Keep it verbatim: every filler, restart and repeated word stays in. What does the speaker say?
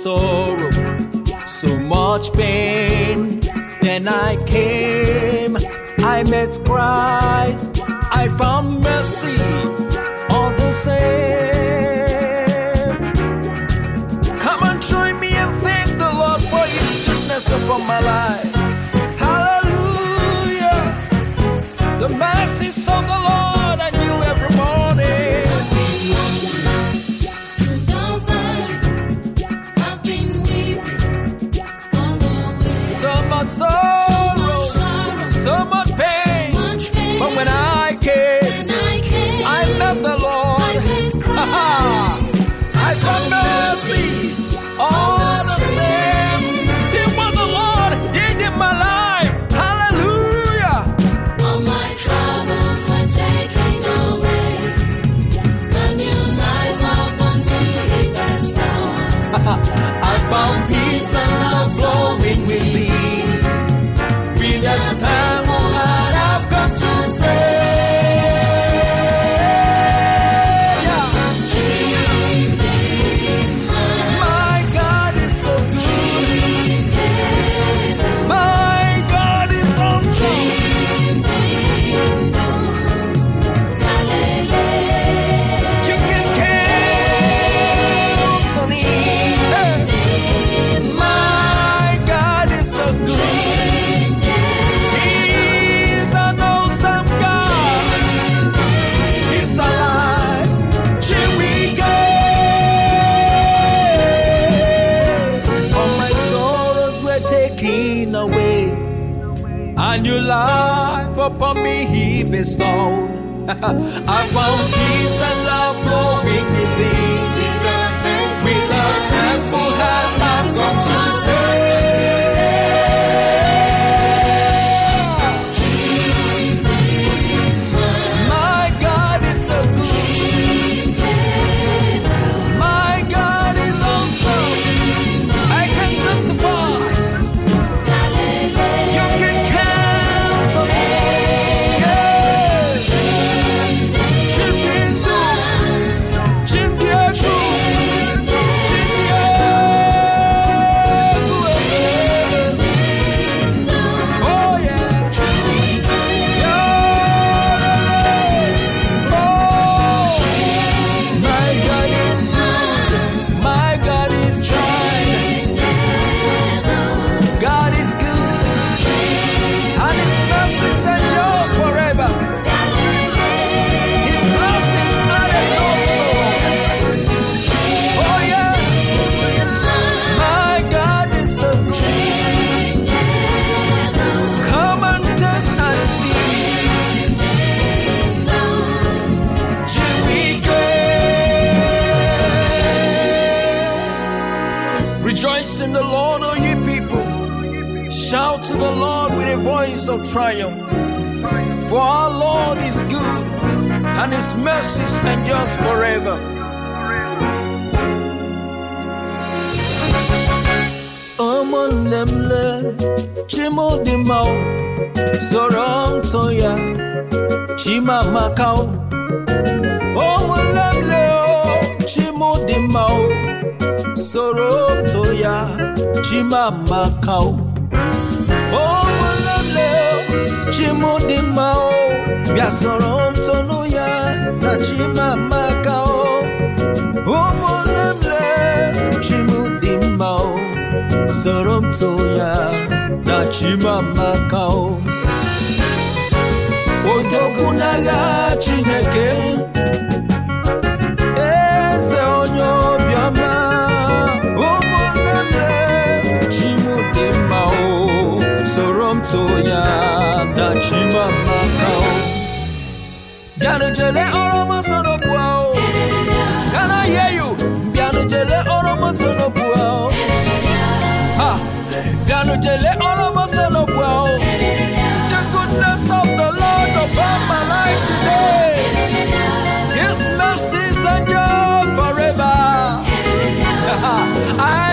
sorrow, so much pain. Then I came, I met Christ, I found mercy all the same. Come and join me and thank the Lord for His goodness upon my life. Hallelujah. The mercies of the Lord I knew every morning. So much sorrow, so much pain, but when I came, I met the Lord. I found mercy all the same. See what the Lord did in my life. Hallelujah. All my troubles were taken away. The new life upon me bestowed. I found peace and love flowing with me. With a thankful heart I've come to say. A new life upon me He bestowed. I found peace and love flowing within. With a thankful heart I've come to say. My God is so good. My God is awesome. I can testify. Rejoice in the Lord, O ye people. Shout to the Lord with a voice of triumph. For our Lord is good, and His mercies endures forever. Omolemle, Chimodimao, Sorong Toya, Chimamakao. Omolemle, Chimodimao, Sorong Toya, Chimamakao. Omolemle, Chimodimao, Biasorong Tonuya, na Chimamakao. Omolemle, Chimodimao, Sorong Toya, na Chimamakao. Odogunaga Chineke, Eze onyo biama. Omolemle, Chimodimao, Sorong Toya, na Chimamakao. Biano jele oromo sono puao. Can I hear you? Biano jele oromo sono puao. Ha! Biano jele oromo sono puao. The goodness of the Lord upon my life today. His mercies endure forever. I